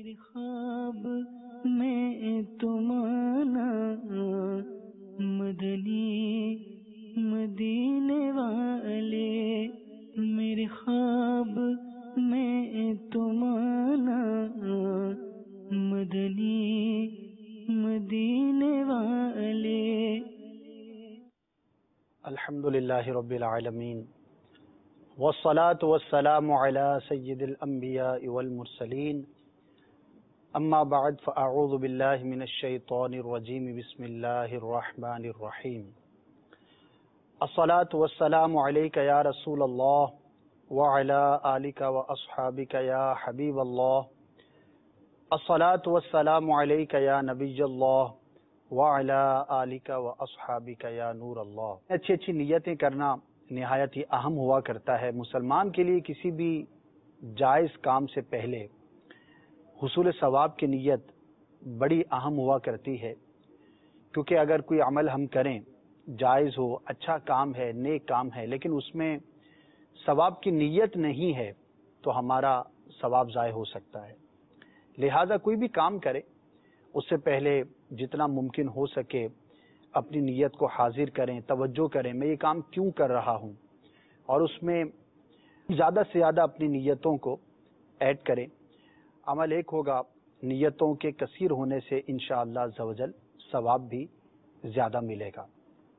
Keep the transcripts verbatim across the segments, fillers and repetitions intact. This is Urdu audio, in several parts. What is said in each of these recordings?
میرے خواب میں تم آنا مدنی مدینے والے، میرے خواب میں تم آنا مدنی مدینے والے۔ الحمدللہ رب العالمین والصلاة والسلام علی سید الانبیاء والمرسلین، اما بعد فاعوذ باللہ من الشیطان الرجیم، بسم اللہ الرحمن الرحیم۔ الصلاة والسلام علیک یا رسول اللہ وعلی آلک واصحابک یا حبیب اللہ، الصلاة والسلام علیک یا نبی اللہ وعلی آلک واصحابک یا نور اللہ۔ اچھی اچھی نیتیں کرنا نہایت ہی اہم ہوا کرتا ہے مسلمان کے لیے۔ کسی بھی جائز کام سے پہلے حصول ثواب کی نیت بڑی اہم ہوا کرتی ہے، کیونکہ اگر کوئی عمل ہم کریں، جائز ہو، اچھا کام ہے، نیک کام ہے، لیکن اس میں ثواب کی نیت نہیں ہے تو ہمارا ثواب ضائع ہو سکتا ہے۔ لہذا کوئی بھی کام کرے اس سے پہلے جتنا ممکن ہو سکے اپنی نیت کو حاضر کریں، توجہ کریں، میں یہ کام کیوں کر رہا ہوں، اور اس میں زیادہ سے زیادہ اپنی نیتوں کو ایڈ کریں۔ عمل ایک ہوگا، نیتوں کے کثیر ہونے سے انشاءاللہ عز و جل ثواب بھی زیادہ ملے گا۔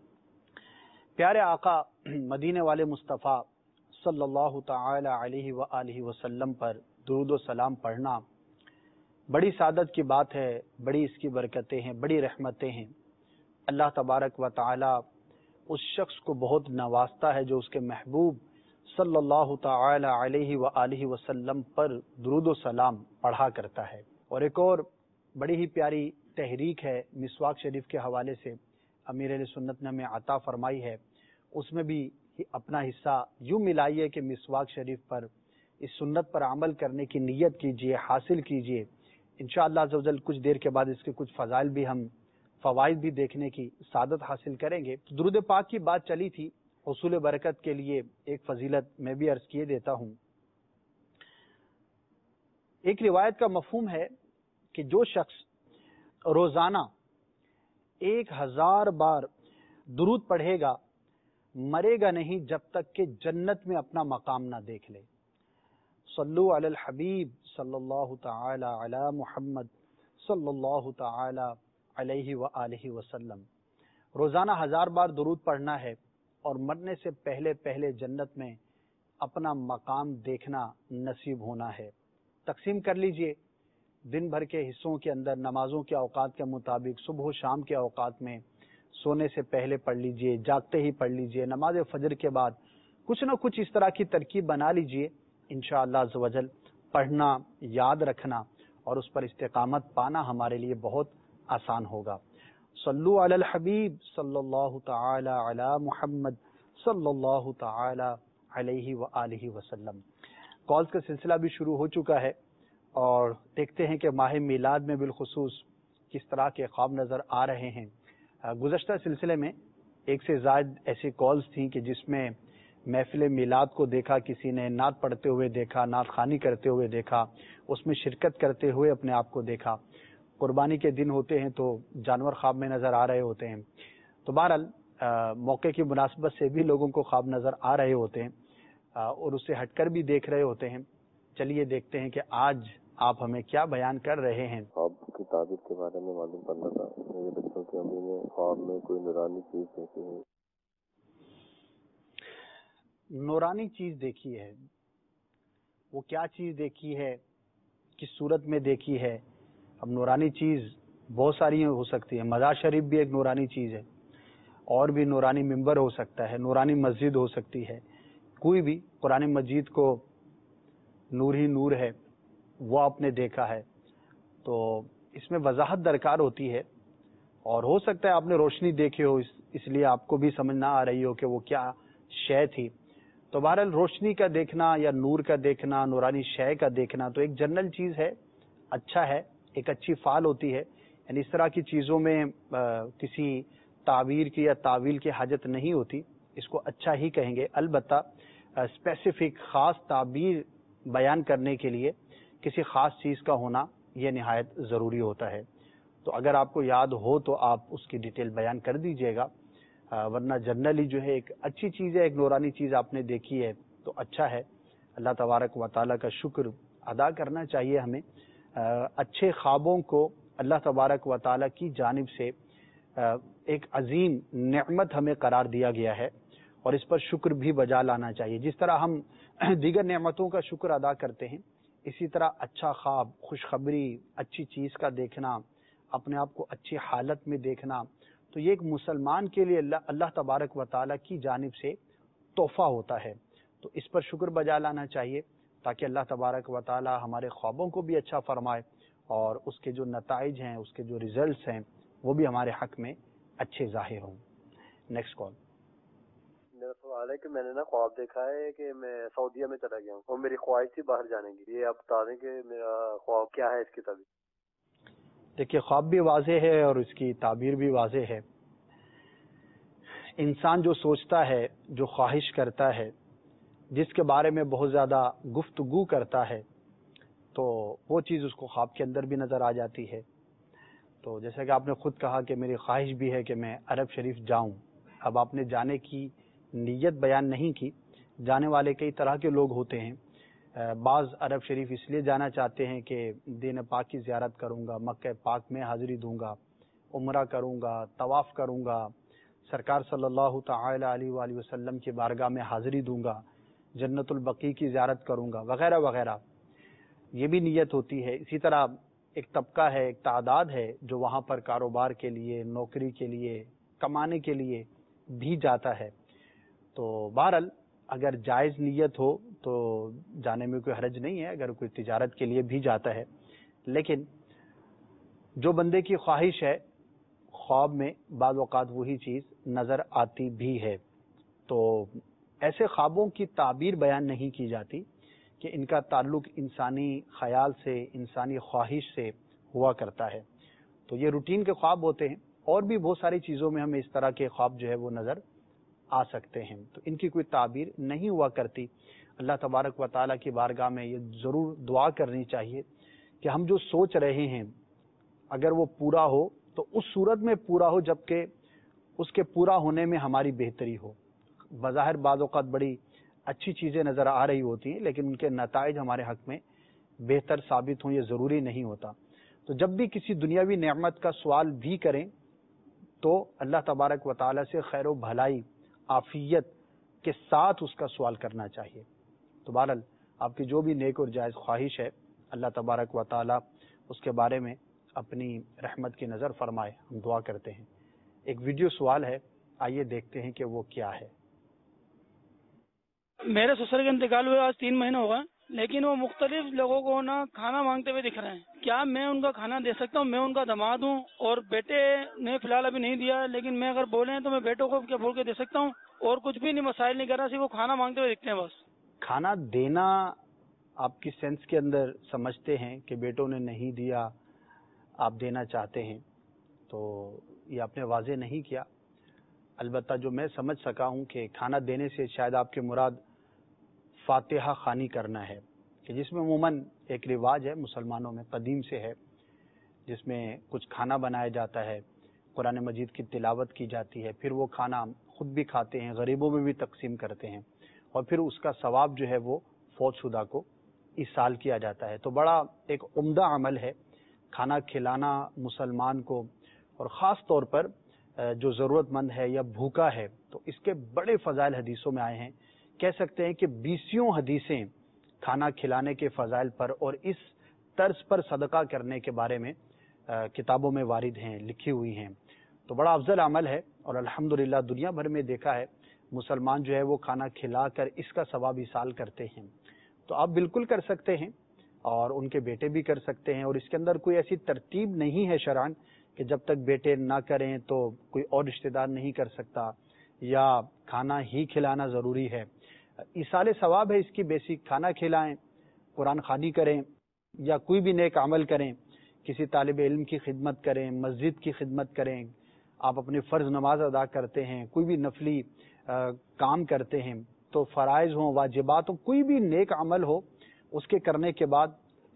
پیارے آقا مدینے والے مصطفیٰ صلی اللہ تعالی علیہ وآلہ وسلم پر درود و سلام پڑھنا بڑی سعادت کی بات ہے، بڑی اس کی برکتیں ہیں، بڑی رحمتیں ہیں۔ اللہ تبارک و تعالی اس شخص کو بہت نوازتا ہے جو اس کے محبوب صلی اللہ تعالی علیہ وآلہ وسلم پر درود و سلام پڑھا کرتا ہے۔ اور ایک اور بڑی ہی پیاری تحریک ہے مسواک شریف کے حوالے سے امیر اہل سنت نے ہمیں عطا فرمائی ہے، اس میں بھی اپنا حصہ یوں ملائیے کہ مسواک شریف پر اس سنت پر عمل کرنے کی نیت کیجئے، حاصل کیجئے۔ انشاءاللہ عز و جل کچھ دیر کے بعد اس کے کچھ فضائل بھی ہم فوائد بھی دیکھنے کی سعادت حاصل کریں گے۔ درود پاک کی بات چلی تھی، حصول برکت کے لیے ایک فضیلت میں بھی عرض کیے دیتا ہوں۔ ایک روایت کا مفہوم ہے کہ جو شخص روزانہ ایک ہزار بار درود پڑھے گا مرے گا نہیں جب تک کہ جنت میں اپنا مقام نہ دیکھ لے۔ صلو علی الحبیب صلی اللہ تعالی علی محمد صلی اللہ تعالی علیہ وآلہ وسلم۔ روزانہ ہزار بار درود پڑھنا ہے اور مرنے سے پہلے پہلے جنت میں اپنا مقام دیکھنا نصیب ہونا ہے۔ تقسیم کر لیجئے دن بھر کے حصوں کے اندر، نمازوں کے اوقات کے مطابق، صبح و شام کے اوقات میں، سونے سے پہلے پڑھ لیجئے، جاگتے ہی پڑھ لیجئے، نماز فجر کے بعد کچھ نہ کچھ اس طرح کی ترکیب بنا لیجئے۔ انشاءاللہ عز و جل پڑھنا، یاد رکھنا اور اس پر استقامت پانا ہمارے لیے بہت آسان ہوگا۔ صلو علی الحبیب صلی اللہ تعالی علی محمد صلی اللہ تعالی علیہ وآلہ وسلم۔ کالز کا سلسلہ بھی شروع ہو چکا ہے اور دیکھتے ہیں کہ ماہ میلاد میں بالخصوص کس طرح کے خواب نظر آ رہے ہیں۔ گزشتہ سلسلے میں ایک سے زائد ایسی کالز تھیں کہ جس میں محفل میلاد کو دیکھا، کسی نے نعت پڑھتے ہوئے دیکھا، نعت خوانی کرتے ہوئے دیکھا، اس میں شرکت کرتے ہوئے اپنے آپ کو دیکھا۔ قربانی کے دن ہوتے ہیں تو جانور خواب میں نظر آ رہے ہوتے ہیں، تو بہرحال موقع کی مناسبت سے بھی لوگوں کو خواب نظر آ رہے ہوتے ہیں اور اسے ہٹ کر بھی دیکھ رہے ہوتے ہیں۔ چلیے دیکھتے ہیں کہ آج آپ ہمیں کیا بیان کر رہے ہیں۔ خواب کی تعبیر کے بارے میں معلوم کرنا تھا۔ میرے بچوں کی امی نے خواب میں کوئی نورانی چیز دیکھی ہے۔ نورانی چیز دیکھی ہے، وہ کیا چیز دیکھی ہے، کس صورت میں دیکھی ہے؟ اب نورانی چیز بہت ساری ہو سکتی ہے۔ مزار شریف بھی ایک نورانی چیز ہے، اور بھی نورانی ممبر ہو سکتا ہے، نورانی مسجد ہو سکتی ہے، کوئی بھی قرآن مجید کو نور ہی نور ہے وہ آپ نے دیکھا ہے تو اس میں وضاحت درکار ہوتی ہے، اور ہو سکتا ہے آپ نے روشنی دیکھی ہو، اس اس لیے آپ کو بھی سمجھ نہ آ رہی ہو کہ وہ کیا شے تھی۔ تو بہرحال روشنی کا دیکھنا یا نور کا دیکھنا، نورانی شے کا دیکھنا تو ایک جنرل چیز ہے، اچھا ہے، ایک اچھی فعال ہوتی ہے۔ یعنی اس طرح کی چیزوں میں کسی تعبیر کی یا تعویل کی حاجت نہیں ہوتی، اس کو اچھا ہی کہیں گے۔ البتہ اسپیسیفک خاص تعبیر بیان کرنے کے لیے کسی خاص چیز کا ہونا یہ نہایت ضروری ہوتا ہے. تو اگر آپ کو یاد ہو تو آپ اس کی ڈیٹیل بیان کر دیجئے گا, ورنہ جنرلی جو ہے ایک اچھی چیز ہے, ایک نورانی چیز آپ نے دیکھی ہے تو اچھا ہے. اللہ تبارک و تعالیٰ کا شکر ادا کرنا چاہیے ہمیں. اچھے خوابوں کو اللہ تبارک و تعالیٰ کی جانب سے ایک عظیم نعمت ہمیں قرار دیا گیا ہے, اور اس پر شکر بھی بجا لانا چاہیے. جس طرح ہم دیگر نعمتوں کا شکر ادا کرتے ہیں, اسی طرح اچھا خواب, خوشخبری, اچھی چیز کا دیکھنا, اپنے آپ کو اچھی حالت میں دیکھنا, تو یہ ایک مسلمان کے لیے اللہ اللہ تبارک و تعالیٰ کی جانب سے تحفہ ہوتا ہے. تو اس پر شکر بجا لانا چاہیے تاکہ اللہ تبارک و تعالیٰ ہمارے خوابوں کو بھی اچھا فرمائے, اور اس کے جو نتائج ہیں, اس کے جو ریزلٹس ہیں, وہ بھی ہمارے حق میں اچھے ظاہر ہوں. Next call. میرا سوال ہے کہ میں نے نا خواب دیکھا ہے کہ میں سعودیہ میں چلا گیا ہوں اور میری خواہش تھی باہر جانے کی. یہ آپ بتا دیں کہ میرا خواب کیا ہے اس کی تعبیر. دیکھیے, خواب بھی واضح ہے اور اس کی تعبیر بھی واضح ہے. انسان جو سوچتا ہے, جو خواہش کرتا ہے, جس کے بارے میں بہت زیادہ گفتگو کرتا ہے, تو وہ چیز اس کو خواب کے اندر بھی نظر آ جاتی ہے. تو جیسا کہ آپ نے خود کہا کہ میری خواہش بھی ہے کہ میں عرب شریف جاؤں. اب آپ نے جانے کی نیت بیان نہیں کی. جانے والے کئی طرح کے لوگ ہوتے ہیں. بعض عرب شریف اس لیے جانا چاہتے ہیں کہ دین پاک کی زیارت کروں گا, مکہ پاک میں حاضری دوں گا, عمرہ کروں گا, طواف کروں گا, سرکار صلی اللہ تعالی علیہ وآلہ وسلم کی بارگاہ میں حاضری دوں گا, جنت البقیع کی زیارت کروں گا, وغیرہ وغیرہ. یہ بھی نیت ہوتی ہے. اسی طرح ایک طبقہ ہے, ایک تعداد ہے جو وہاں پر کاروبار کے لیے, نوکری کے لیے, کمانے کے لیے بھی جاتا ہے. تو بہرحال اگر جائز نیت ہو تو جانے میں کوئی حرج نہیں ہے, اگر کوئی تجارت کے لیے بھی جاتا ہے. لیکن جو بندے کی خواہش ہے, خواب میں بعض اوقات وہی چیز نظر آتی بھی ہے. تو ایسے خوابوں کی تعبیر بیان نہیں کی جاتی کہ ان کا تعلق انسانی خیال سے, انسانی خواہش سے ہوا کرتا ہے. تو یہ روٹین کے خواب ہوتے ہیں, اور بھی بہت ساری چیزوں میں ہمیں اس طرح کے خواب جو ہے وہ نظر آ سکتے ہیں. تو ان کی کوئی تعبیر نہیں ہوا کرتی. اللہ تبارک و تعالیٰ کی بارگاہ میں یہ ضرور دعا کرنی چاہیے کہ ہم جو سوچ رہے ہیں اگر وہ پورا ہو تو اس صورت میں پورا ہو جبکہ اس کے پورا ہونے میں ہماری بہتری ہو. بظاہر بعض اوقات بڑی اچھی چیزیں نظر آ رہی ہوتی ہیں, لیکن ان کے نتائج ہمارے حق میں بہتر ثابت ہوں, یہ ضروری نہیں ہوتا. تو جب بھی کسی دنیاوی نعمت کا سوال بھی کریں تو اللہ تبارک و تعالیٰ سے خیر و بھلائی, عافیت کے ساتھ اس کا سوال کرنا چاہیے. تو بہرحال آپ کی جو بھی نیک اور جائز خواہش ہے, اللہ تبارک و تعالیٰ اس کے بارے میں اپنی رحمت کی نظر فرمائے. ہم دعا کرتے ہیں. ایک ویڈیو سوال ہے, آئیے دیکھتے ہیں کہ وہ کیا ہے. میرے سسر کا انتقال ہوئے آج تین مہینے ہو گئے, لیکن وہ مختلف لوگوں کو نا کھانا مانگتے ہوئے دکھ رہے ہیں. کیا میں ان کا کھانا دے سکتا ہوں؟ میں ان کا داماد ہوں, اور بیٹے نے فی الحال ابھی نہیں دیا, لیکن میں اگر بولے تو میں بیٹوں کو کیا بول کے دے سکتا ہوں؟ اور کچھ بھی نہیں, مسائل نہیں کر رہا, صرف وہ کھانا مانگتے ہوئے دکھتے ہیں بس. کھانا دینا آپ کی سینس کے اندر سمجھتے ہیں کہ بیٹوں نے نہیں دیا, آپ دینا چاہتے ہیں, تو یہ آپ نے واضح نہیں کیا. البتہ جو میں سمجھ سکا ہوں کہ کھانا دینے سے شاید آپ کے مراد فاتحہ خوانی کرنا ہے, کہ جس میں عموماً ایک رواج ہے مسلمانوں میں, قدیم سے ہے, جس میں کچھ کھانا بنایا جاتا ہے, قرآن مجید کی تلاوت کی جاتی ہے, پھر وہ کھانا خود بھی کھاتے ہیں, غریبوں میں بھی تقسیم کرتے ہیں, اور پھر اس کا ثواب جو ہے وہ فوت شدہ کو ایصال کیا جاتا ہے. تو بڑا ایک عمدہ عمل ہے کھانا کھلانا مسلمان کو, اور خاص طور پر جو ضرورت مند ہے یا بھوکا ہے. تو اس کے بڑے فضائل حدیثوں میں آئے ہیں. کہہ سکتے ہیں کہ بیسیوں حدیثیں کھانا کھلانے کے فضائل پر اور اس طرز پر صدقہ کرنے کے بارے میں کتابوں میں وارد ہیں, لکھی ہوئی ہیں. تو بڑا افضل عمل ہے, اور الحمدللہ دنیا بھر میں دیکھا ہے مسلمان جو ہے وہ کھانا کھلا کر اس کا ثواب ایصال کرتے ہیں. تو آپ بالکل کر سکتے ہیں, اور ان کے بیٹے بھی کر سکتے ہیں, اور اس کے اندر کوئی ایسی ترتیب نہیں ہے شرعاً کہ جب تک بیٹے نہ کریں تو کوئی اور رشتہ دار نہیں کر سکتا, یا کھانا ہی کھلانا ضروری ہے. ایصال ثواب ہے اس کی بیسک. کھانا کھلائیں, قرآن خوانی کریں, یا کوئی بھی نیک عمل کریں, کسی طالب علم کی خدمت کریں, مسجد کی خدمت کریں, آپ اپنی فرض نماز ادا کرتے ہیں, کوئی بھی نفلی کام کرتے ہیں, تو فرائض ہوں, واجبات ہوں, کوئی بھی نیک عمل ہو, اس کے کرنے کے بعد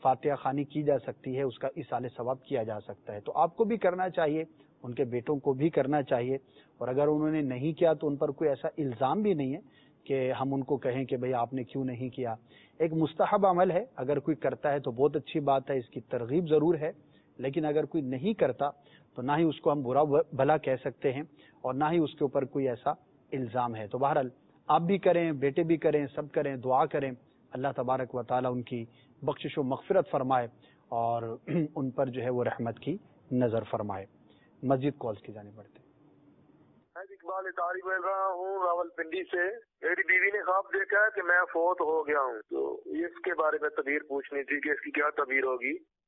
فاتحہ خوانی کی جا سکتی ہے، اس کا ایصال ثواب کیا جا سکتا ہے. تو آپ کو بھی کرنا چاہیے، ان کے بیٹوں کو بھی کرنا چاہیے، اور اگر انہوں نے نہیں کیا تو ان پر کوئی ایسا الزام بھی نہیں ہے کہ ہم ان کو کہیں کہ بھئی آپ نے کیوں نہیں کیا. ایک مستحب عمل ہے، اگر کوئی کرتا ہے تو بہت اچھی بات ہے، اس کی ترغیب ضرور ہے، لیکن اگر کوئی نہیں کرتا تو نہ ہی اس کو ہم برا بھلا کہہ سکتے ہیں اور نہ ہی اس کے اوپر کوئی ایسا الزام ہے. تو بہرحال آپ بھی کریں، بیٹے بھی کریں، سب کریں، دعا کریں، اللہ تبارک و تعالی ان کی بخشش و مغفرت فرمائے اور ان پر جو ہے وہ رحمت کی نظر فرمائے. مسجد کالز کی جانب بڑھتے ہیں. اقبال اتاری بول رہا ہوں راول پنڈی سے. میری بیوی نے خواب دیکھا ہے کہ میں فوت ہو گیا ہوں، تو اس کے بارے میں تعبیر پوچھنی تھی کہ اس کی کیا تعبیر ہوگی.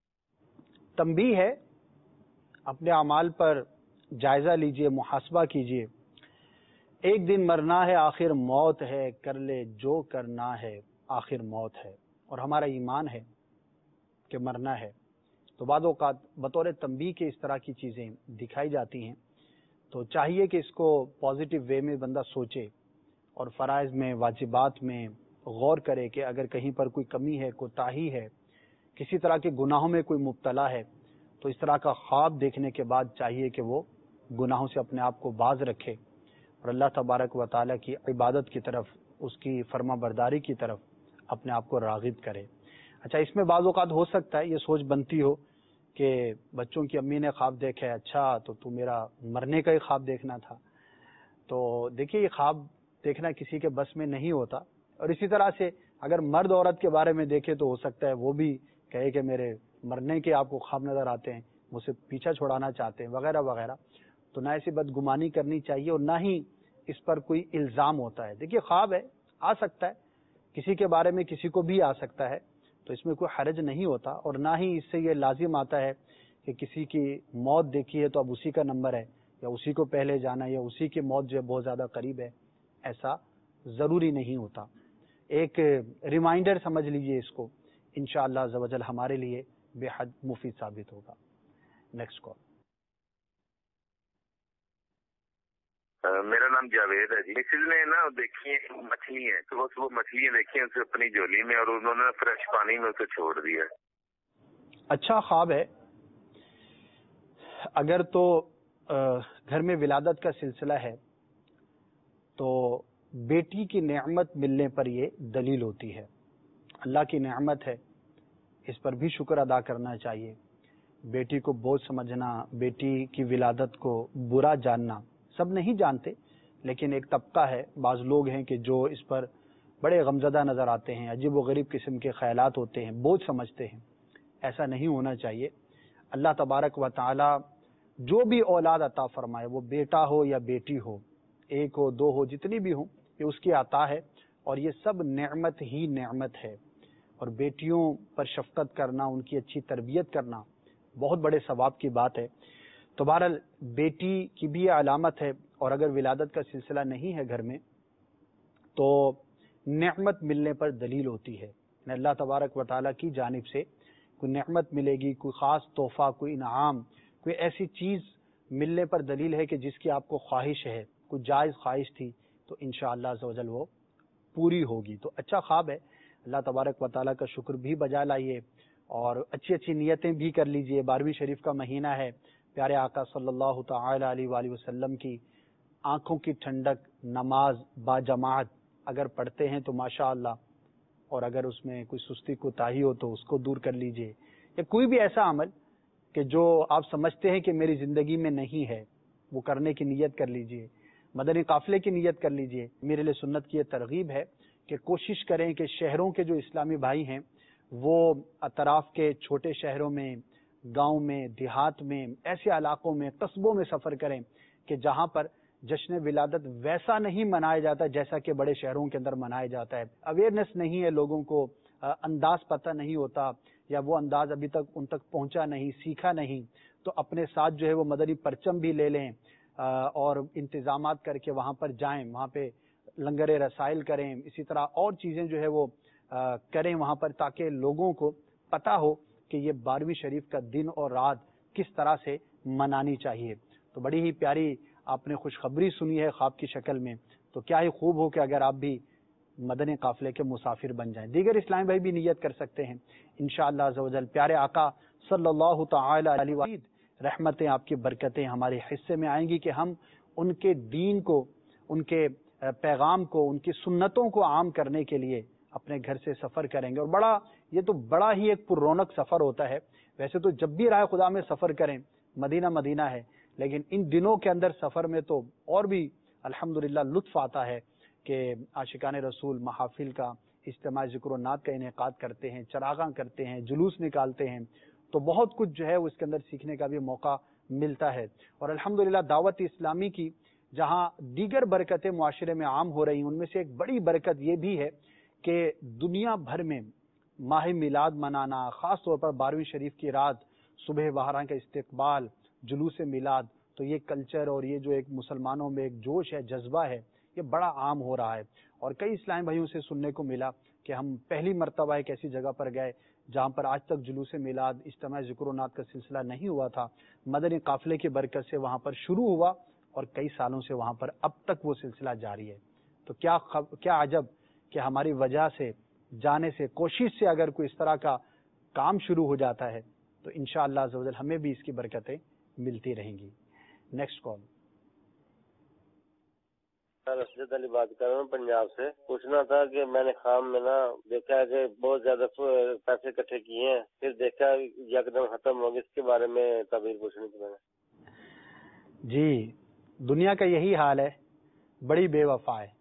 تنبیہ ہے، اپنے اعمال پر جائزہ لیجئے، محاسبہ کیجئے. ایک دن مرنا ہے، آخر موت ہے، کر لے جو کرنا ہے، آخر موت ہے. اور ہمارا ایمان ہے کہ مرنا ہے. تو بعض اوقات بطور تنبیہ کے اس طرح کی چیزیں دکھائی جاتی ہیں، تو چاہیے کہ اس کو پازیٹیو وے میں بندہ سوچے اور فرائض میں، واجبات میں غور کرے کہ اگر کہیں پر کوئی کمی ہے، کوتاہی ہے، کسی طرح کے گناہوں میں کوئی مبتلا ہے، تو اس طرح کا خواب دیکھنے کے بعد چاہیے کہ وہ گناہوں سے اپنے آپ کو باز رکھے اور اللہ تبارک و تعالیٰ کی عبادت کی طرف، اس کی فرما برداری کی طرف اپنے آپ کو راغب کرے. اچھا، اس میں بعض اوقات ہو سکتا ہے یہ سوچ بنتی ہو کہ بچوں کی امی نے خواب دیکھا ہے، اچھا تو تو میرا مرنے کا ہی خواب دیکھنا تھا. تو دیکھیے، یہ خواب دیکھنا کسی کے بس میں نہیں ہوتا. اور اسی طرح سے اگر مرد عورت کے بارے میں دیکھے تو ہو سکتا ہے وہ بھی کہے کہ میرے مرنے کے آپ کو خواب نظر آتے ہیں، مجھ سے پیچھا چھڑانا چاہتے ہیں، وغیرہ وغیرہ. تو نہ ایسی بدگمانی کرنی چاہیے اور نہ ہی اس پر کوئی الزام ہوتا ہے. دیکھیے، خواب ہے، آ سکتا ہے، کسی کے بارے میں کسی کو بھی آ سکتا ہے، تو اس میں کوئی حرج نہیں ہوتا. اور نہ ہی اس سے یہ لازم آتا ہے کہ کسی کی موت دیکھی ہے تو اب اسی کا نمبر ہے یا اسی کو پہلے جانا یا اسی کی موت جو ہے بہت زیادہ قریب ہے. ایسا ضروری نہیں ہوتا. ایک ریمائنڈر سمجھ لیجئے اس کو، انشاءاللہ عز و جل ہمارے لیے بے حد مفید ثابت ہوگا. Next call. میرا نام جاوید ہے جی. مسز نے نا دیکھی مچھلی ہے، تو بس وہ مچھلیاں دیکھی اسے اپنی جولی میں اور انہوں نے فریش پانی میں اسے چھوڑ دیا. اچھا خواب ہے. اگر تو گھر میں ولادت کا سلسلہ ہے تو بیٹی کی نعمت ملنے پر یہ دلیل ہوتی ہے. اللہ کی نعمت ہے، اس پر بھی شکر ادا کرنا چاہیے. بیٹی کو بوجھ سمجھنا، بیٹی کی ولادت کو برا جاننا، سب نہیں جانتے لیکن ایک طبقہ ہے، بعض لوگ ہیں کہ جو اس پر بڑے غمزدہ نظر آتے ہیں، عجیب و غریب قسم کے خیالات ہوتے ہیں، بوجھ سمجھتے ہیں. ایسا نہیں ہونا چاہیے. اللہ تبارک و تعالی جو بھی اولاد عطا فرمائے، وہ بیٹا ہو یا بیٹی ہو، ایک ہو، دو ہو، جتنی بھی ہوں، یہ اس کی عطا ہے اور یہ سب نعمت ہی نعمت ہے. اور بیٹیوں پر شفقت کرنا، ان کی اچھی تربیت کرنا بہت بڑے ثواب کی بات ہے. تو بہرحال بیٹی کی بھی یہ علامت ہے، اور اگر ولادت کا سلسلہ نہیں ہے گھر میں تو نعمت ملنے پر دلیل ہوتی ہے. اللہ تبارک و تعالیٰ کی جانب سے کوئی نعمت ملے گی، کوئی خاص تحفہ، کوئی انعام، کوئی ایسی چیز ملنے پر دلیل ہے کہ جس کی آپ کو خواہش ہے، کوئی جائز خواہش تھی، تو انشاءاللہ عز و جل وہ پوری ہوگی. تو اچھا خواب ہے. اللہ تبارک و تعالیٰ کا شکر بھی بجا لائیے اور اچھی اچھی نیتیں بھی کر لیجئے. بارہویں شریف کا مہینہ ہے، پیارے آقا صلی اللہ تعالی علیہ وآلہ وسلم کی آنکھوں کی ٹھنڈک نماز با جماعت اگر پڑھتے ہیں تو ماشاءاللہ، اور اگر اس میں کوئی سستی کوتاہی ہو تو اس کو دور کر لیجئے. یا کوئی بھی ایسا عمل کہ جو آپ سمجھتے ہیں کہ میری زندگی میں نہیں ہے، وہ کرنے کی نیت کر لیجئے. مدنی قافلے کی نیت کر لیجئے. میرے لیے سنت کی یہ ترغیب ہے کہ کوشش کریں کہ شہروں کے جو اسلامی بھائی ہیں وہ اطراف کے چھوٹے شہروں میں، گاؤں میں، دیہات میں، ایسے علاقوں میں، قصبوں میں سفر کریں کہ جہاں پر جشن ولادت ویسا نہیں منایا جاتا جیسا کہ بڑے شہروں کے اندر منایا جاتا ہے. اویئرنیس نہیں ہے، لوگوں کو انداز پتہ نہیں ہوتا، یا وہ انداز ابھی تک ان تک پہنچا نہیں، سیکھا نہیں. تو اپنے ساتھ جو ہے وہ مدنی پرچم بھی لے لیں اور انتظامات کر کے وہاں پر جائیں، وہاں پہ لنگر رسائل کریں، اسی طرح اور چیزیں جو ہے وہ کریں وہاں پر، تاکہ لوگوں کو پتہ ہو کہ یہ بارہویں شریف کا دن اور رات کس طرح سے منانی چاہیے. تو بڑی ہی پیاری آپ نے خوشخبری سنی ہے خواب کی شکل میں. تو کیا ہی خوب ہو کہ اگر آپ بھی مدنی قافلے کے مسافر بن جائیں. دیگر اسلامی بھائی بھی نیت کر سکتے ہیں انشاءاللہ عز و جل. پیارے آقا صلی اللہ تعالی علیہ وسلم رحمتیں آپ کی برکتیں ہمارے حصے میں آئیں گی کہ ہم ان کے دین کو، ان کے پیغام کو، ان کی سنتوں کو عام کرنے کے لیے اپنے گھر سے سفر کریں گے. اور بڑا یہ تو بڑا ہی ایک پر رونق سفر ہوتا ہے. ویسے تو جب بھی راہ خدا میں سفر کریں مدینہ مدینہ ہے، لیکن ان دنوں کے اندر سفر میں تو اور بھی الحمدللہ لطف آتا ہے کہ عاشقان رسول محافل کا، اجتماع ذکر و نعت کا انعقاد کرتے ہیں، چراغاں کرتے ہیں، جلوس نکالتے ہیں، تو بہت کچھ جو ہے اس کے اندر سیکھنے کا بھی موقع ملتا ہے. اور الحمدللہ دعوت اسلامی کی جہاں دیگر برکتیں معاشرے میں عام ہو رہی ہیں، ان میں سے ایک بڑی برکت یہ بھی ہے کہ دنیا بھر میں ماہ میلاد منانا، خاص طور پر بارہویں شریف کی رات صبح بہاراں کا استقبال، جلوس میلاد، تو یہ کلچر اور یہ جو ایک مسلمانوں میں ایک جوش ہے، جذبہ ہے، یہ بڑا عام ہو رہا ہے. اور کئی اسلامی بھائیوں سے سننے کو ملا کہ ہم پہلی مرتبہ ایک ایسی جگہ پر گئے جہاں پر آج تک جلوس میلاد، اجتماع ذکر و نعت کا سلسلہ نہیں ہوا تھا. مدنی قافلے کی برکت سے وہاں پر شروع ہوا اور کئی سالوں سے وہاں پر اب تک وہ سلسلہ جاری ہے. تو کیا خب... کیا عجب کہ ہماری وجہ سے، جانے سے، کوشش سے اگر کوئی اس طرح کا کام شروع ہو جاتا ہے تو انشاءاللہ عز و جل ہمیں بھی اس کی برکتیں ملتی رہیں گی. Next call. رشید علی بات کر رہا ہوں پنجاب سے. پوچھنا تھا کہ میں نے خواب میں نا دیکھا ہے کہ بہت زیادہ پیسے اکٹھے کیے ہیں، پھر دیکھا یکدم ختم ہو گئے. اس کے بارے میں تعبیر پوچھنی تھی میں نے. جی، دنیا کا یہی حال ہے، بڑی بے وفا ہے.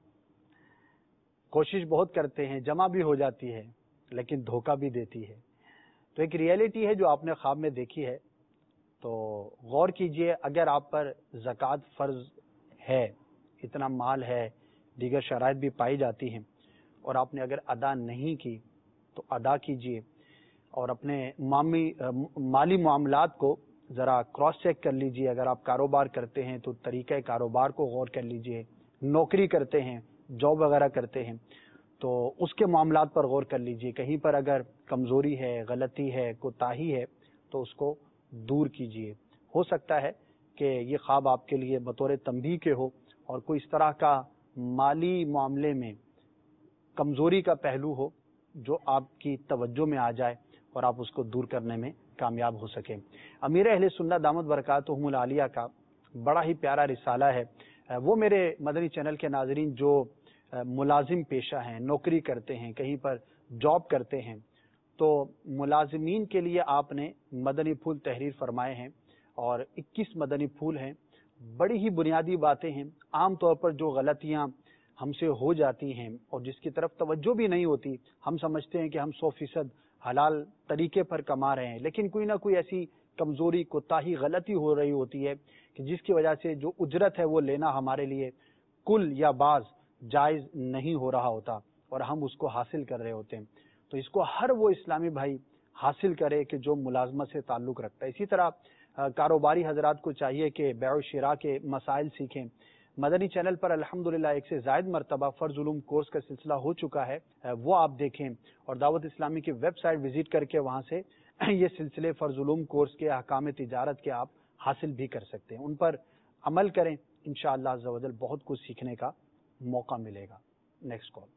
کوشش بہت کرتے ہیں، جمع بھی ہو جاتی ہے لیکن دھوکہ بھی دیتی ہے. تو ایک ریئلٹی ہے جو آپ نے خواب میں دیکھی ہے، تو غور کیجئے. اگر آپ پر زکوٰۃ فرض ہے، اتنا مال ہے، دیگر شرائط بھی پائی جاتی ہیں، اور آپ نے اگر ادا نہیں کی تو ادا کیجئے. اور اپنے مالی معاملات کو ذرا کراس چیک کر لیجئے. اگر آپ کاروبار کرتے ہیں تو طریقہ کاروبار کو غور کر لیجئے. نوکری کرتے ہیں، جاب وغیرہ کرتے ہیں تو اس کے معاملات پر غور کر لیجئے. کہیں پر اگر کمزوری ہے، غلطی ہے، کوتاہی ہے تو اس کو دور کیجئے. ہو سکتا ہے کہ یہ خواب آپ کے لیے بطور تنبیہ کے ہو اور کوئی اس طرح کا مالی معاملے میں کمزوری کا پہلو ہو جو آپ کی توجہ میں آ جائے اور آپ اس کو دور کرنے میں کامیاب ہو سکیں. امیر اہل سنت دامت برکاتہم العالیہ کا بڑا ہی پیارا رسالہ ہے. وہ میرے مدنی چینل کے ناظرین جو ملازم پیشہ ہیں، نوکری کرتے ہیں، کہیں پر جاب کرتے ہیں، تو ملازمین کے لیے آپ نے مدنی پھول تحریر فرمائے ہیں اور اکیس مدنی پھول ہیں. بڑی ہی بنیادی باتیں ہیں. عام طور پر جو غلطیاں ہم سے ہو جاتی ہیں اور جس کی طرف توجہ بھی نہیں ہوتی، ہم سمجھتے ہیں کہ ہم سو فیصد حلال طریقے پر کما رہے ہیں، لیکن کوئی نہ کوئی ایسی کمزوری، کوتاہی، غلطی ہو رہی ہوتی ہے کہ جس کی وجہ سے جو اجرت ہے وہ لینا ہمارے لیے کل یا بعض جائز نہیں ہو رہا ہوتا اور ہم اس کو حاصل کر رہے ہوتے ہیں. تو اس کو ہر وہ اسلامی بھائی حاصل کرے کہ جو ملازمت سے تعلق رکھتا ہے. اسی طرح کاروباری حضرات کو چاہیے کہ بیع و شراء کے مسائل سیکھیں. مدنی چینل پر الحمدللہ ایک سے زائد مرتبہ فرض علوم کورس کا سلسلہ ہو چکا ہے، وہ آپ دیکھیں. اور دعوت اسلامی کی ویب سائٹ وزٹ کر کے وہاں سے یہ سلسلے فرض علوم کورس کے احکام تجارت کے آپ حاصل بھی کر سکتے ہیں. ان پر عمل کریں، انشاءاللہ عز و جل بہت کچھ سیکھنے کا موقع ملے گا. Next call.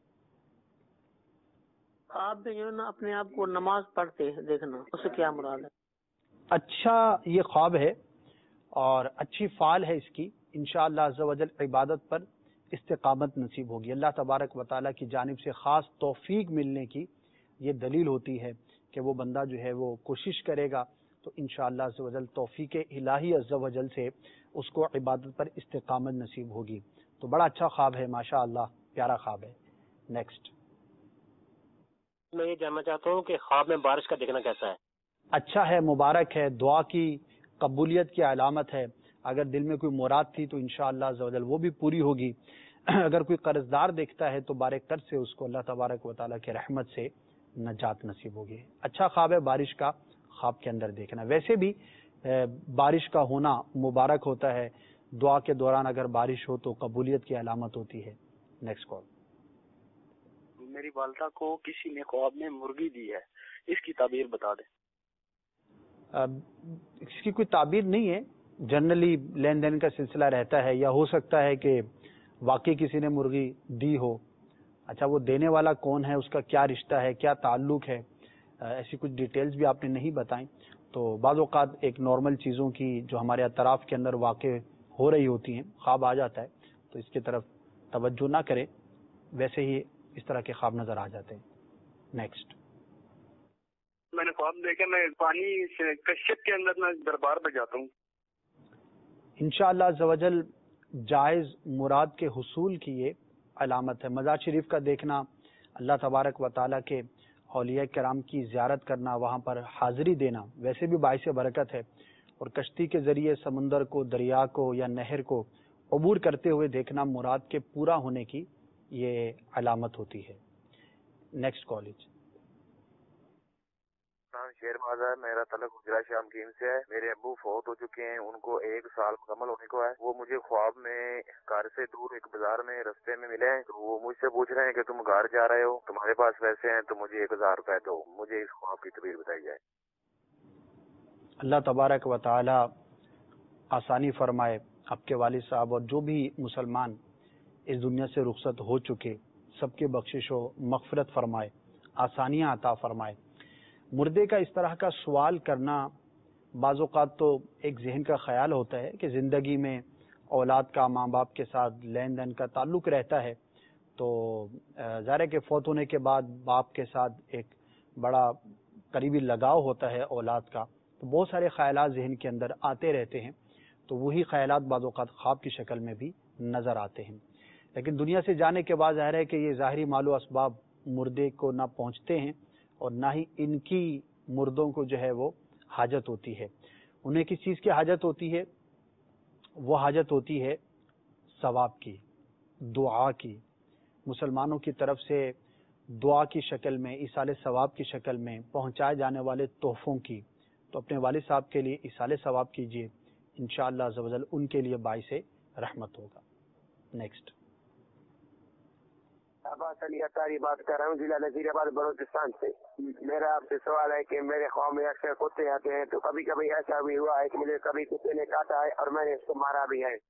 آپ جو نا اپنے آپ کو نماز پڑھتے ہیں دیکھنا، اس سے کیا مراد ہے؟ اچھا یہ خواب ہے اور اچھی فعال ہے اس کی. انشاءاللہ عز و جل عبادت پر استقامت نصیب ہوگی. اللہ تبارک و تعالیٰ کی جانب سے خاص توفیق ملنے کی یہ دلیل ہوتی ہے کہ وہ بندہ جو ہے وہ کوشش کرے گا تو انشاءاللہ عز و جل توفیق الہی عز و جل سے اس کو عبادت پر استقامت نصیب ہوگی. تو بڑا اچھا خواب ہے، ماشاءاللہ پیارا خواب ہے. نیکسٹ. میں یہ جاننا چاہتا ہوں کہ خواب میں بارش کا دیکھنا کیسا ہے؟ اچھا ہے، مبارک ہے، دعا کی قبولیت کی علامت ہے. اگر دل میں کوئی مراد تھی تو انشاءاللہ عز و جل وہ بھی پوری ہوگی. اگر کوئی قرض دار دیکھتا ہے تو بارے قرض سے اس کو اللہ تبارک و تعالیٰ کی رحمت سے نجات نصیب ہوگی. اچھا خواب ہے بارش کا خواب کے اندر دیکھنا. ویسے بھی بارش کا ہونا مبارک ہوتا ہے. دعا کے دوران اگر بارش ہو تو قبولیت کی علامت ہوتی ہے. Next call. میری والدہ کو کسی نے خواب میں مرغی دی ہے، اس کی تعبیر بتا دیں. اس کی کوئی تعبیر نہیں ہے، جنرلی لین دین کا سلسلہ رہتا ہے، یا ہو سکتا ہے کہ واقعی کسی نے مرغی دی ہو. اچھا وہ دینے والا کون ہے, اس کا کیا رشتہ ہے, کیا تعلق ہے, ایسی کچھ ڈیٹیلز بھی آپ نے نہیں بتائیں. تو بعض اوقات ایک نارمل چیزوں کی جو ہمارے اطراف کے اندر واقع ہو رہی ہوتی ہیں, خواب آ جاتا ہے تو اس کی طرف توجہ نہ کریں, ویسے ہی اس طرح کے خواب نظر آ جاتے ہیں. نیکسٹ. میں نے خواب دیکھا میں پانی سے کشپ کے اندر میں دربار پہ جاتا ہوں. انشاءاللہ عز و جل جائز مراد کے حصول کی یہ علامت ہے. مزار شریف کا دیکھنا, اللہ تبارک و تعالیٰ کے اولیاء کرام کی زیارت کرنا, وہاں پر حاضری دینا ویسے بھی باعث برکت ہے, اور کشتی کے ذریعے سمندر کو, دریا کو یا نہر کو عبور کرتے ہوئے دیکھنا مراد کے پورا ہونے کی یہ علامت ہوتی ہے. Next college. شیر بازار, میرا تعلق گجرا شام کیم سے ہے. میرے ابو فوت ہو چکے ہیں, ان کو ایک سال مکمل ہونے کو ہے. وہ مجھے خواب میں گھر سے دور ایک بازار میں رستے میں ملے ہیں, تو وہ مجھ سے پوچھ رہے ہیں کہ تم گھر جا رہے ہو, تمہارے پاس پیسے ہیں تو مجھے ایک ہزار روپے دو. مجھے اس خواب کی تعبیر بتائی جائے. اللہ تبارک و تعالی آسانی فرمائے. آپ کے والد صاحب اور جو بھی مسلمان اس دنیا سے رخصت ہو چکے سب کے بخشش و مغفرت فرمائے, آسانیاں عطا فرمائے. مردے کا اس طرح کا سوال کرنا بعض اوقات تو ایک ذہن کا خیال ہوتا ہے کہ زندگی میں اولاد کا ماں باپ کے ساتھ لین دین کا تعلق رہتا ہے, تو ظاہر ہے کہ فوت ہونے کے بعد باپ کے ساتھ ایک بڑا قریبی لگاؤ ہوتا ہے اولاد کا, تو بہت سارے خیالات ذہن کے اندر آتے رہتے ہیں, تو وہی خیالات بعض اوقات خواب کی شکل میں بھی نظر آتے ہیں. لیکن دنیا سے جانے کے بعد ظاہر ہے کہ یہ ظاہری مال و اسباب مردے کو نہ پہنچتے ہیں اور نہ ہی ان کی مردوں کو جو ہے وہ حاجت ہوتی ہے. انہیں کس چیز کی حاجت ہوتی ہے؟ وہ حاجت ہوتی ہے ثواب کی, دعا کی, مسلمانوں کی طرف سے دعا کی شکل میں, ایصال ثواب کی شکل میں پہنچائے جانے والے تحفوں کی. تو اپنے والد صاحب کے لیے ایصال ثواب کیجیے, انشاءاللہ عز و جل ان کے لیے باعث رحمت ہوگا. نیکسٹ. عباس علی اطاری بات کر رہا ہوں, ضلع نذیر آباد بلوچستان سے. میرا آپ سے سوال ہے کہ میرے خواب میں اکثر کتے آتے ہیں, تو کبھی کبھی ایسا بھی ہوا ہے کہ مجھے کبھی کتے نے کاٹا ہے اور میں نے اس کو مارا بھی ہے.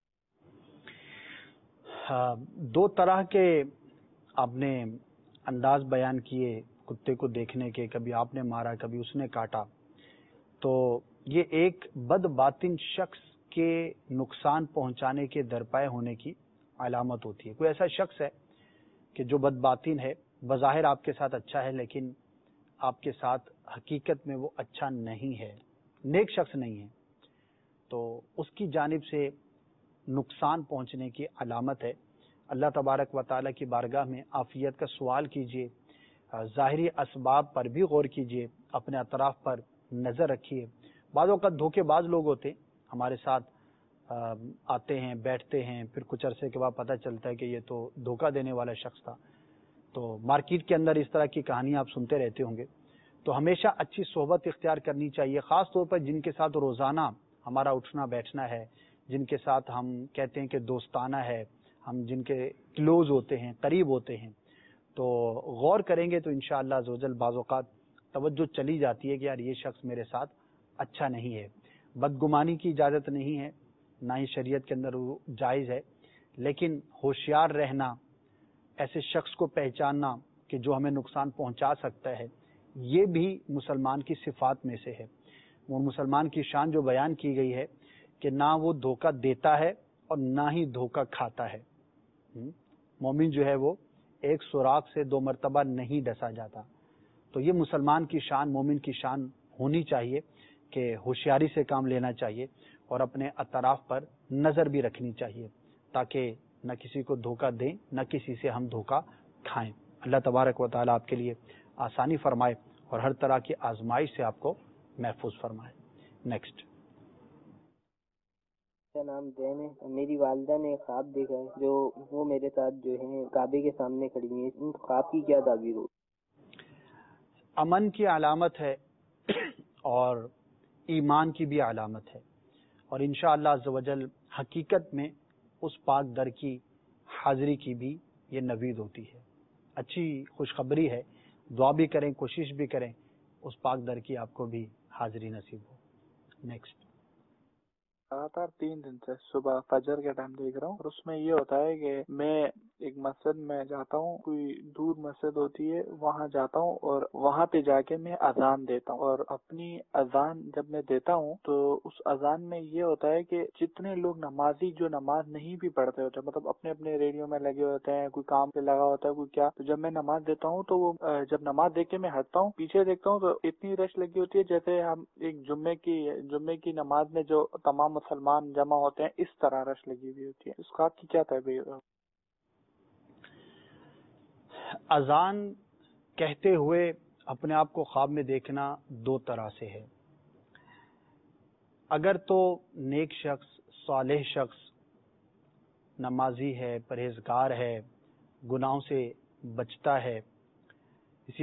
ہاں, دو طرح کے آپ نے انداز بیان کیے کتے کو دیکھنے کے, کبھی آپ نے مارا کبھی اس نے کاٹا. تو یہ ایک بد باطن شخص کے نقصان پہنچانے کے درپائے ہونے کی علامت ہوتی ہے. کوئی ایسا شخص ہے کہ جو بد باطن ہے, بظاہر آپ کے ساتھ اچھا ہے لیکن آپ کے ساتھ حقیقت میں وہ اچھا نہیں ہے, نیک شخص نہیں ہے, تو اس کی جانب سے نقصان پہنچنے کی علامت ہے. اللہ تبارک و تعالیٰ کی بارگاہ میں عافیت کا سوال کیجیے, ظاہری اسباب پر بھی غور کیجیے, اپنے اطراف پر نظر رکھیے. بعض اوقات دھوکے باز لوگ ہوتے ہمارے ساتھ آتے ہیں, بیٹھتے ہیں, پھر کچھ عرصے کے بعد پتہ چلتا ہے کہ یہ تو دھوکہ دینے والا شخص تھا. تو مارکیٹ کے اندر اس طرح کی کہانیاں آپ سنتے رہتے ہوں گے. تو ہمیشہ اچھی صحبت اختیار کرنی چاہیے, خاص طور پر جن کے ساتھ روزانہ ہمارا اٹھنا بیٹھنا ہے, جن کے ساتھ ہم کہتے ہیں کہ دوستانہ ہے, ہم جن کے کلوز ہوتے ہیں, قریب ہوتے ہیں. تو غور کریں گے تو انشاءاللہ عز و جل بعض اوقات توجہ چلی جاتی ہے کہ یار یہ شخص میرے ساتھ اچھا نہیں ہے. بدگمانی کی اجازت نہیں ہے, نہ ہی شریعت کے اندر وہ جائز ہے, لیکن ہوشیار رہنا, ایسے شخص کو پہچاننا کہ جو ہمیں نقصان پہنچا سکتا ہے, یہ بھی مسلمان کی صفات میں سے ہے. وہ مسلمان کی شان جو بیان کی گئی ہے کہ نہ وہ دھوکہ دیتا ہے اور نہ ہی دھوکہ کھاتا ہے. مومن جو ہے وہ ایک سوراخ سے دو مرتبہ نہیں ڈسا جاتا. تو یہ مسلمان کی شان, مومن کی شان ہونی چاہیے کہ ہوشیاری سے کام لینا چاہیے اور اپنے اطراف پر نظر بھی رکھنی چاہیے, تاکہ نہ کسی کو دھوکہ دیں نہ کسی سے ہم دھوکہ کھائیں. اللہ تبارک و تعالیٰ آپ کے لیے آسانی فرمائے اور ہر طرح کی آزمائش سے آپ کو محفوظ فرمائے. نیکسٹ. میرا نام زین ہے. میری والدہ نے خواب دیکھا ہے جو وہ میرے ساتھ جو ہے کعبے کے سامنے کھڑی ہیں. ان خواب کی کیا تعبیر ہو؟ امن کی علامت ہے اور ایمان کی بھی علامت ہے, اور انشاءاللہ عز و جل حقیقت میں اس پاک در کی حاضری کی بھی یہ نوید ہوتی ہے. اچھی خوشخبری ہے, دعا بھی کریں, کوشش بھی کریں, اس پاک در کی آپ کو بھی حاضری نصیب ہو. نیکسٹ. लगातार तीन दिन से सुबह फजर के टाइम देख रहा हूँ, और उसमें ये होता है कि मैं एक मस्जिद में जाता हूँ, कोई दूर मस्जिद होती है, वहाँ जाता हूँ और वहाँ पे जाके मैं अजान देता हूँ। और अपनी अजान जब मैं देता हूँ तो उस अजान में ये होता है कि जितने लोग नमाजी जो नमाज नहीं भी पढ़ते होते, मतलब अपने अपने रेडियो में लगे होते हैं, कोई काम पे लगा होता है, कोई क्या, तो जब मैं नमाज देता हूँ तो वो जब नमाज देख के मैं हटता हूँ, पीछे देखता हूँ तो इतनी रश लगी होती है जैसे हम एक जुम्मे की जुम्मे की नमाज में जो तमाम मुसलमान जमा होते हैं, इस तरह रश लगी हुई होती है। इसका आपकी क्या तहरीर? अजान कहते हुए अपने आप को ख्वाब में देखना दो तरह से है। अगर तो नेक शख्स, सालेह शख्स, नमाजी है, परहेजगार है, गुनाहों से बचता है, इसी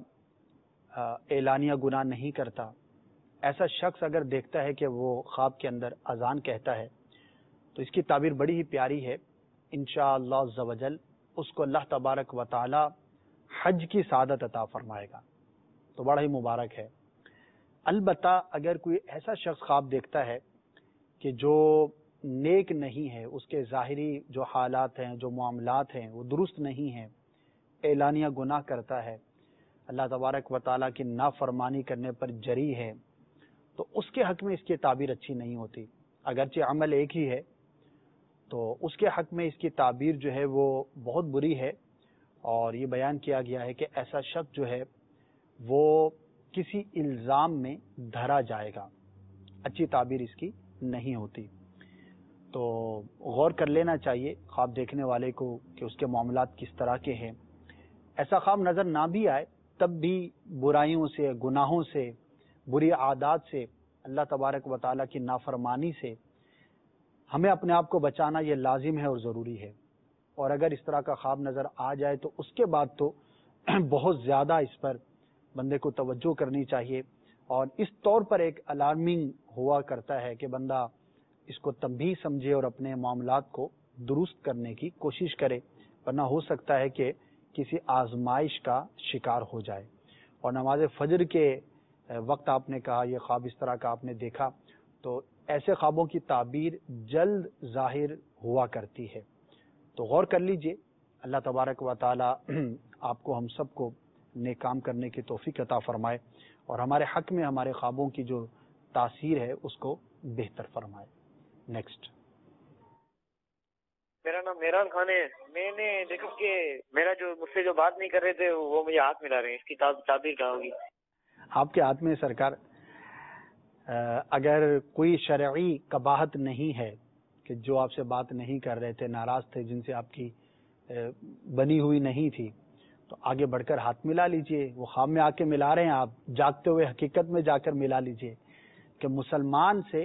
तरह एलानिया गुनाह नहीं करता, ऐसा शख्स अगर देखता है कि वो ख्वाब के अंदर अजान कहता है तो इसकी ताबीर बड़ी ही प्यारी है। इंशाअल्लाह अज़्ज़ व जल उसको अल्लाह तबारक व तआला हज की सादत अता फरमाएगा, तो बड़ा ही मुबारक है। अलबत्ता अगर कोई ऐसा शख्स ख्वाब देखता है कि जो नेक नहीं है, उसके ज़ाहिरी जो हालात हैं, जो मामलात हैं वो दुरुस्त नहीं हैं, एलानिया गुनाह करता है, अल्लाह तबारक व तआला की नाफरमानी करने पर जरी है, तो उसके हक में इसकी ताबीर अच्छी नहीं होती। अगरचे अमल एक ही है तो उसके हक में इसकी ताबीर जो है वो बहुत बुरी है। और ये बयान किया गया है कि ऐसा शख्स जो है वो किसी इल्ज़ाम में धरा जाएगा, अच्छी ताबीर इसकी नहीं होती। तो गौर कर लेना चाहिए ख्वाब देखने वाले को कि उसके मामलात किस तरह के हैं। ऐसा ख्वाब नज़र ना भी आए तब भी बुराइयों से, गुनाहों से, बुरी आदत से, अल्लाह तबारक व तआला की नाफरमानी से हमें अपने आप को बचाना ये लाजिम है और ज़रूरी है। और अगर इस तरह का ख्वाब नज़र आ जाए तो उसके बाद तो बहुत ज़्यादा इस पर बंदे को तवज्जो करनी चाहिए, और इस तौर पर एक अलार्मिंग हुआ करता है कि बंदा इसको तंबीह समझे और अपने मामलात को दुरुस्त करने की कोशिश करे, वरना हो सकता है कि किसी आजमाइश का शिकार हो जाए। और नमाज फजर के वक्त आपने कहा यह ख्वाब इस तरह का आपने देखा, तो ऐसे ख्वाबों की ताबीर जल्द जाहिर हुआ करती है, तो गौर कर लीजिए। अल्लाह तबारक व तआला आपको हम सबको नेक काम करने की तौफीक अता फरमाए और हमारे हक में हमारे ख्वाबों की जो तासीर है उसको बेहतर फरमाए। नेक्स्ट। मेरा नाम मेहरान खान है। मैंने देखा कि मेरा जो मुझसे जो बात नहीं कर रहे थे वो मुझे हाथ मिला रहे हैं, इसकी ताबीर क्या होगी? आपके हाथ में सरकार, अगर कोई शरई कबाहत नहीं है कि जो आपसे बात नहीं कर रहे थे, नाराज थे, जिनसे आपकी बनी हुई नहीं थी, तो आगे बढ़कर हाथ मिला लीजिए। वो ख्वाब में आके मिला रहे हैं, आप जागते हुए हकीकत में जाकर मिला लीजिए। कि मुसलमान से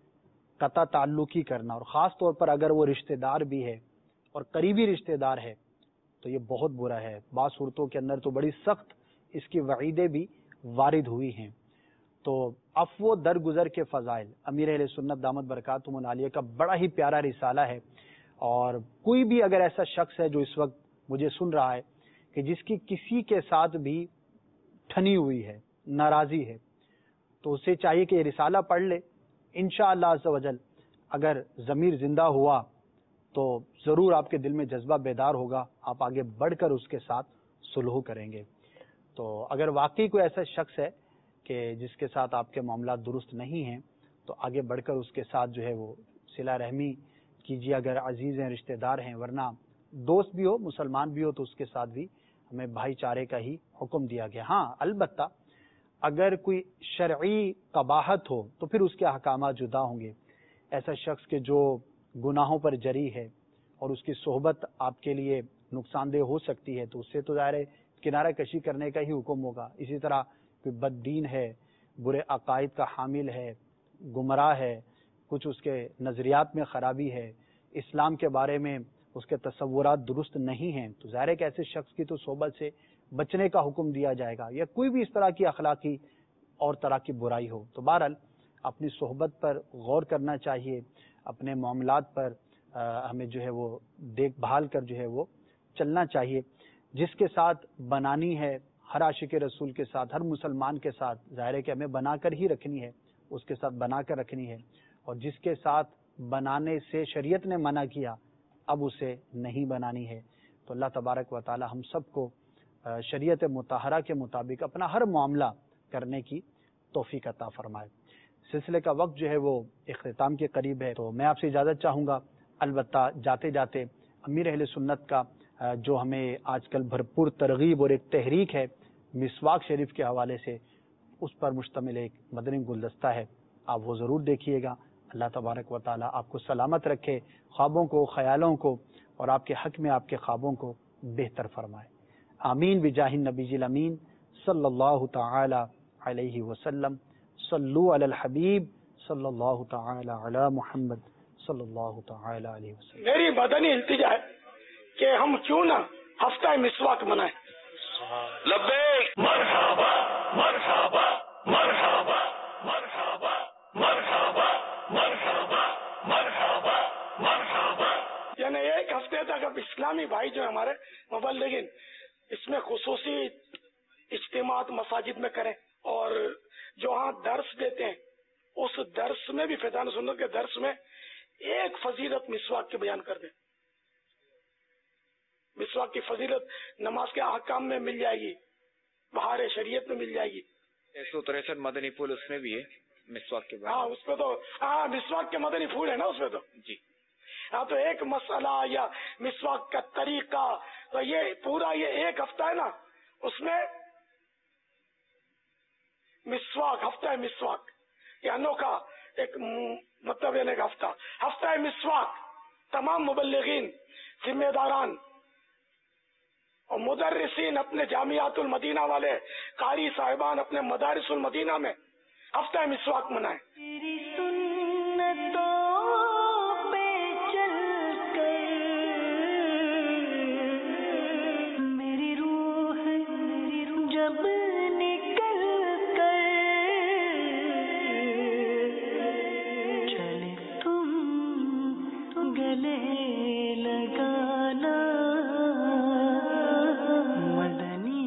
कता ताल्लुकी करना, और ख़ास तौर पर अगर वो रिश्तेदार भी है और करीबी रिश्तेदार है, तो ये बहुत बुरा है। बाज़ सूरतों के अंदर तो बड़ी सख्त इसकी वईदें भी वारिद हुई हैं। तो अफ़्व दरगुजर के फ़ज़ाइल, अमीर अहले सुन्नत दामत बरकातुहुल आलिया का बड़ा ही प्यारा रिसाला है। और कोई भी अगर ऐसा शख्स है जो इस वक्त मुझे सुन रहा है कि जिसकी किसी के साथ भी ठनी हुई है, नाराज़ी है, तो उसे चाहिए कि ये रिसाला पढ़ ले। इंशाअल्लाह अज़्ज़ वजल अगर ज़मीर जिंदा हुआ तो ज़रूर आपके दिल में जज्बा बेदार होगा, आप आगे बढ़कर उसके साथ सुलह करेंगे। तो अगर वाकई कोई ऐसा शख्स है कि जिसके साथ आपके मामला दुरुस्त नहीं हैं, तो आगे बढ़कर उसके साथ जो है वो सिला रहमी कीजिए, अगर अजीज़ हैं, रिश्तेदार हैं। वरना दोस्त भी हो, मुसलमान भी हो, तो उसके साथ भी हमें भाईचारे का ही हुक्म दिया गया। हाँ, अलबत्ता अगर कोई शरई कबाहत हो तो फिर उसके अहकाम जुदा होंगे। ऐसा शख्स के जो गुनाहों पर जरी है और उसकी सोहबत आपके लिए नुकसानदेह हो सकती है, तो उससे तो ज़ाहिर है किनारा कशी करने का ही हुक्म होगा। इसी तरह कोई बददीन है, बुरे अकायद का हामिल है, गुमराह है, कुछ उसके नज़रियात में ख़राबी है, इस्लाम के बारे में उसके तसव्वुरात दुरुस्त नहीं हैं, तो ज़ाहिर है कि ऐसे शख्स की तो सोहबत से बचने का हुक्म दिया जाएगा। या कोई भी इस तरह की अखलाकी और तरह की बुराई हो, तो बहरहाल अपनी सोहबत पर गौर करना चाहिए, अपने मामलात पर आ, हमें जो है वो देखभाल कर जो है वो चलना चाहिए। जिसके साथ बनानी है, हर आशिक रसूल के साथ, हर मुसलमान के साथ ज़ाहिर है कि हमें बनाकर ही रखनी है, उसके साथ बनाकर रखनी है। اور جس کے ساتھ بنانے سے شریعت نے منع کیا اب اسے نہیں بنانی ہے. تو اللہ تبارک و تعالی ہم سب کو شریعت مطہرہ کے مطابق اپنا ہر معاملہ کرنے کی توفیق عطا فرمائے. سلسلے کا وقت جو ہے وہ اختتام کے قریب ہے، تو میں آپ سے اجازت چاہوں گا. البتہ جاتے جاتے امیر اہل سنت کا جو ہمیں آج کل بھرپور ترغیب اور ایک تحریک ہے مسواک شریف کے حوالے سے، اس پر مشتمل ایک مدنی گلدستہ ہے، آپ وہ ضرور دیکھیے گا. اللہ تبارک و تعالی آپ کو سلامت رکھے، خوابوں کو، خیالوں کو اور آپ کے حق میں آپ کے خوابوں کو بہتر فرمائے. آمین بجاہ النبی الامین صلی اللہ تعالی علیہ وسلم. صلو علی الحبیب صلی اللہ تعالی علی محمد صلی اللہ تعالی علیہ وسلم. میری مدنی التجا ہے کہ ہم کیوں نہ ہفتہ مسواک منائیں. لبیک مرحبا مرحبا مرحبا مرحبا مرحبا مرحبا مرحبا مرحبا. یعنی ایک ہفتے تک اب اسلامی بھائی جو ہمارے مبلغین اس میں خصوصی اجتماعات مساجد میں کریں، اور جو ہاں درس دیتے ہیں اس درس میں بھی فیضان سنت کے درس میں ایک فضیلت مسواک کی بیان کر دیں. مسواک کی فضیلت نماز کے احکام میں مل جائے گی، بہار شریعت میں مل جائے گی. ایک سو تریسٹھ مدنی پھول اس میں بھی ہے مسواک کے بعد. ہاں اس پہ تو ہاں مسواک کے مدنی پھول ہے نا اس پہ تو جی. ہاں تو ایک مسئلہ یا مسواک کا طریقہ، تو یہ پورا یہ ایک ہفتہ ہے نا، اس میں مسواک ہفتہ مسواک یہ انوکھا ایک مطلب ہے ایک ہفتہ ہفتہ مسواک. تمام مبلغین، ذمہ داران اور مدرسین اپنے جامعات المدینہ والے، قاری صاحبان اپنے مدارس المدینہ میں ہفتہ مسواک منائیں. تیری سنتوں پہ چل کر میری روح جب نکل کر چلے تم گلے لگانا مدنی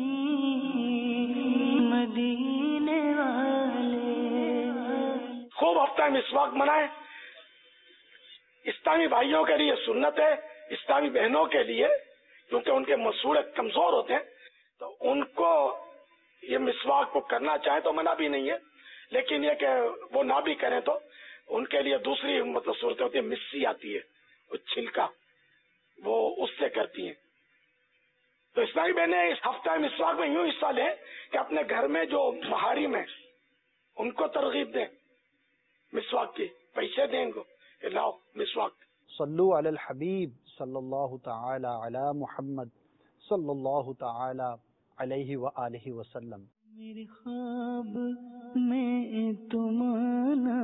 مدینے والے. خوب ہفتہ مسواک منائیں. اسلامی بھائیوں کے لیے سنت ہے، اسلامی بہنوں کے لیے کیونکہ ان کے مسوڑے کمزور ہوتے ہیں تو ان کو یہ مسواک کو کرنا چاہیں تو منع بھی نہیں ہے، لیکن یہ کہ وہ نہ بھی کریں تو ان کے لیے دوسری مطلب صورتیں ہوتی ہے. مسی آتی ہے وہ چھلکا، وہ اس سے کرتی ہیں. تو اسلامی بہنیں اس ہفتہ مسواک میں یوں حصہ لیں کہ اپنے گھر میں جو محارم ہیں ان کو ترغیب دیں، مسواک کی پیسے دیں ان کو کہ لاؤ مسواک. صلو علی الحبیب صلی اللہ تعالی علی محمد صلی اللہ تعالی علیہ وآلہ وسلم. میرے خواب میں تمہارا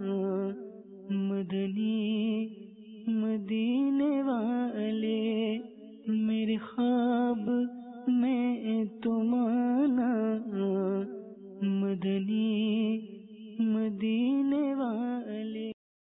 مدنی مدینے والے، میرے خواب میں تمہارا مدنی